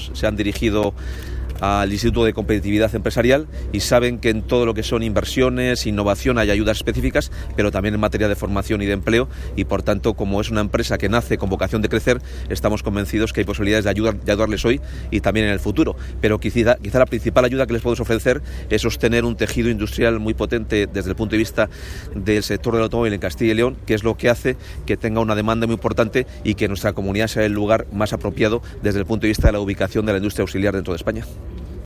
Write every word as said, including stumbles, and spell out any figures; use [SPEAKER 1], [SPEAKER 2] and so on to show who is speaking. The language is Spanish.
[SPEAKER 1] ellos se han dirigido al Instituto de Competitividad Empresarial y saben que en todo lo que son inversiones, innovación hay ayudas específicas, pero también en materia de formación y de empleo, y por tanto, como es una empresa que nace con vocación de crecer, estamos convencidos que hay posibilidades de, ayudar, de ayudarles hoy y también en el futuro. Pero quizá, quizá la principal ayuda que les podemos ofrecer es sostener un tejido industrial muy potente desde el punto de vista del sector del automóvil en Castilla y León, que es lo que hace que tenga una demanda muy importante y que nuestra comunidad sea el lugar más apropiado desde el punto de vista de la ubicación de la industria auxiliar dentro de España.